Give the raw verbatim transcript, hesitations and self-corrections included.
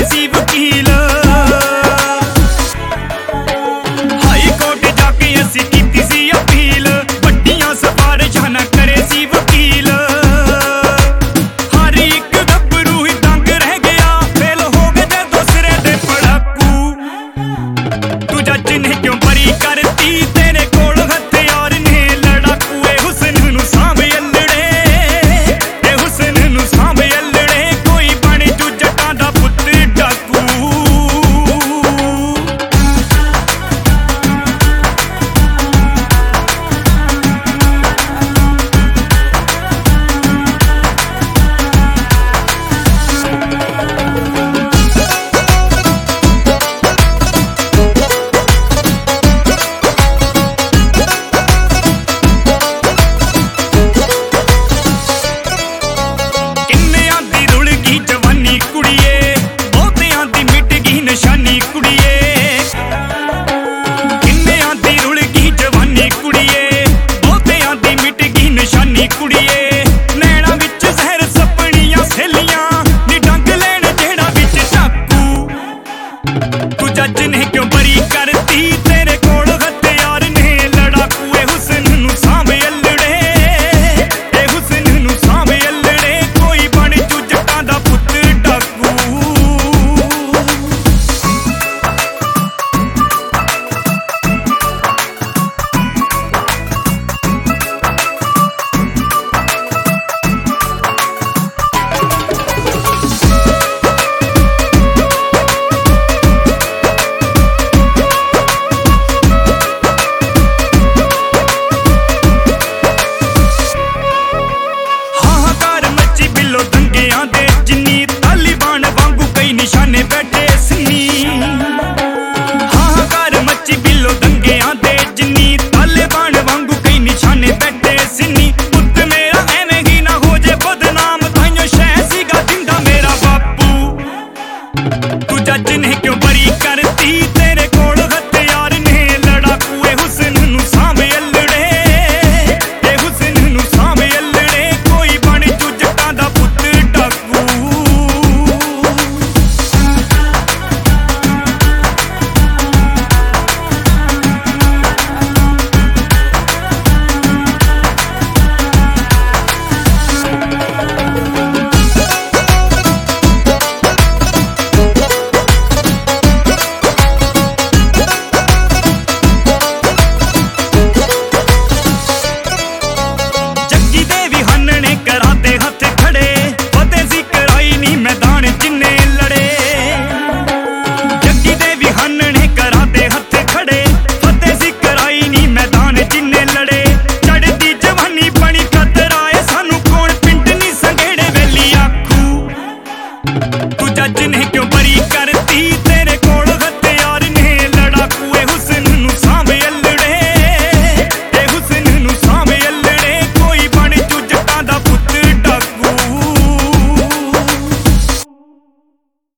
सी वकील। High court जाके असी कीती सी अपील, वड्डियां सिफारिशां ना करे सी वकील। हर एक गब्बरू ही तंग रह गया, फेल हो गए जे दूसरे दे पड़ाकू। तू जज ने क्यों बरी करती, तेरे कोल हथियार ने लड़ाकू। ए हुस्न नू सांभ अल्लड़े, ए हुस्न नू सांभ अल्लड़े, कोई बन जू जटां दा पुत्त डाकू। किन्नियां दी रुल गई जवानी कुड़िए, बहुतियां दी मिट गई निशानी कुड़िए। किन्नियां दी रुल गई जवानी कुड़िए, बहुतियां दी मिट गई निशानी कुड़िए। नैना विच जहर सपनियां सहेलियां, नी डंग लैण जेड़ा विच चाकू। तू जज ने क्यों बरी करती, तेरे कोल हथियार ने लड़ाकू। ए हुस्न नू सांभ अल्लड़े, ए हुस्न नू सांभ अल्लड़े, कोई बन जू जटां दा पुत्त डाकू। हाहाकार मची बिलो दंगियां दे जिन्नी, तालिबान वांगू कई निशाने बैठे सिन्नी। हाहाकार मची बिलो दंगियां दे जिन्नी, तालिबान वांगू कई निशाने बैठे सिन्नी। पुत्त मेरा एवें ही ना हो जे बदनाम, ताइयों शह सीगा जिंदा मेरा बापू। तू जज ने क्यों बरी करती, तेरे कोल हथियार ने लड़ाकू। ए हुस्न नू सांभ अल्लड़े, ए हुस्न नू सांभ अल्लड़े, कोई बन जू जटां दा पुत्त डाकू। जग्गी दे भी हन्ने कराते हथ खड़े, फतेह सी कराई नी मैदान जिन्ने लड़े। जग्गी दे भी हन्ने कराते हथ खड़े, फतेह सी कराई नी मैदान जिन्ने लड़े। चढ़दी जवानी बनी खतरा ए सानू, कौन पिंड नी संघेड़े वेली आखू। तू जज ने क्यों बरी कर